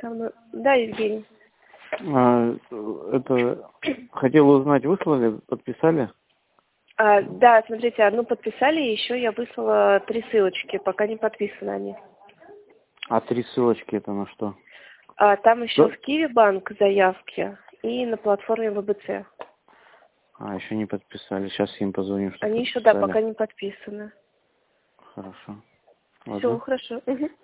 Да, Евгений. Это хотела узнать, выслали, подписали? Да, смотрите, одну подписали, еще я выслала 3 ссылочки, пока не подписаны они. А 3 ссылочки это на что? Там еще Да. в Киви-банк заявки и на платформе ВБЦ. Еще не подписали. Сейчас им позвоню, что Они еще, подписали. да, пока не подписаны. Хорошо. Все, Ладно. хорошо. Угу.